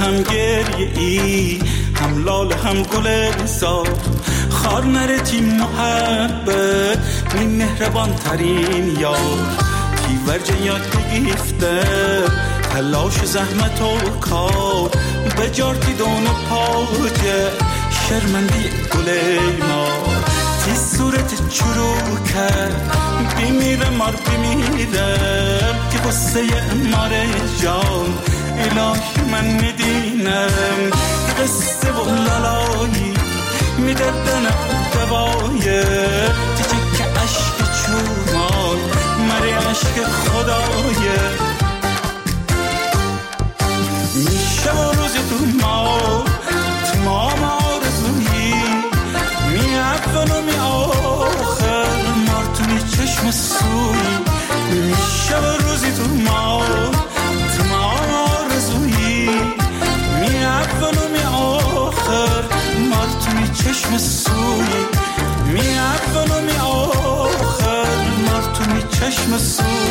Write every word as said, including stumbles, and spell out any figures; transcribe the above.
هم گریه ای، هم لال هم گل زار. خار نرتی محبت می مهربان ترین یار. تی ورجه یاد گیفته تلاش زحمت و کار. بجارتی دون پاجه شرمندی گل ما. تی صورت چروکه بمیره مار بمیره که قصه مار جان. الهی من میدینم قصه و لالایی میدردن دوایه. تیچه که عشق چومان مری عشق خدایه. میشه و روزی تو ما تمام آرزویی. می اول و می آخر مار تو می چشم سوی. میشه و روزی تو ما تمام آرزویی. می اول و می آخر مار تو می چشم سوی. می اول و می آخر مار تو می چشم سوی.